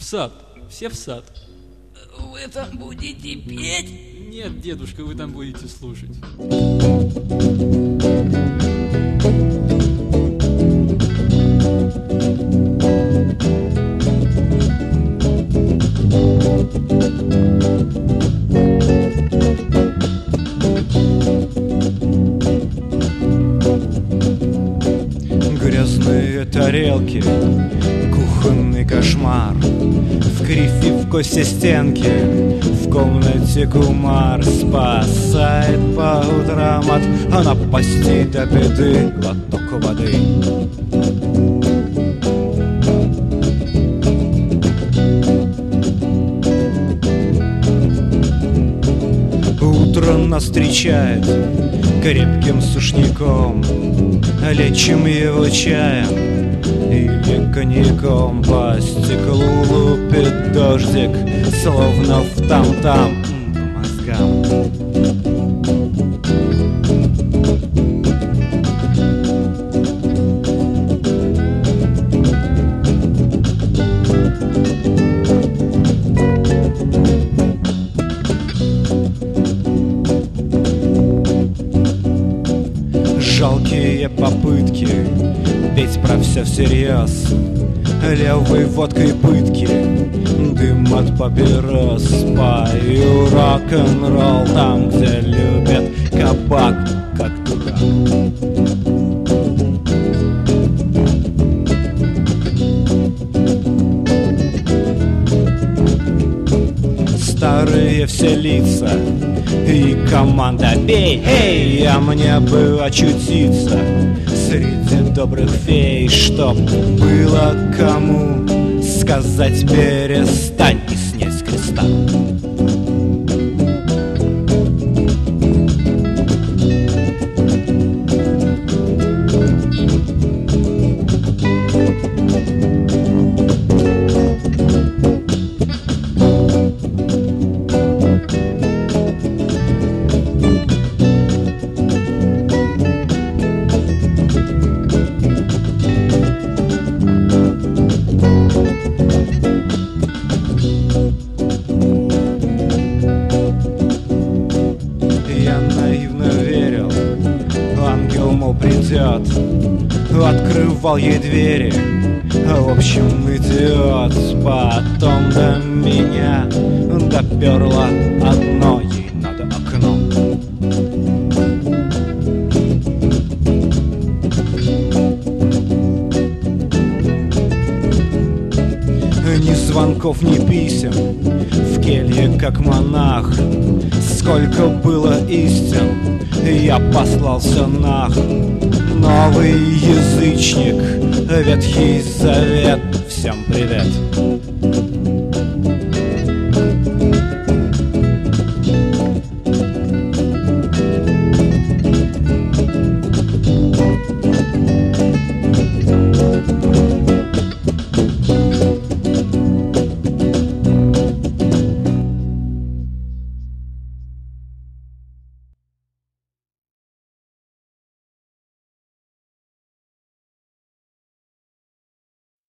сад, все в сад. Вы там будете петь? Нет, дедушка, вы там будете слушать. Грязные тарелки, кухонный кошмар. В крифе в кости стенки, в комнате кумар. Спасает по утрам от напасти до беды глоток воды. Утро нас встречает крепким сушняком. Лечим его чаем или коньяком. По стеклу лупит дождик, словно в там-там по мозгам. Жалкие попытки петь про все всерьез. Левой водкой пытки, дым от папирос. Пою рок-н-ролл там, где любят кабак, как дурак. Старые все лица и команда «Бей, эй!» А мне бы очутиться среди добрых фей, чтоб было кому сказать «перестань» и снять с креста. Я наивно верил, ангел, мол, придет. Открывал ей двери, в общем, идиот. Потом до меня доперло одно: ей надо окно. Ни звонков, ни писем, в келье как монах. Сколько было истин, я послался нах. Новый язычник, Ветхий Завет, всем привет.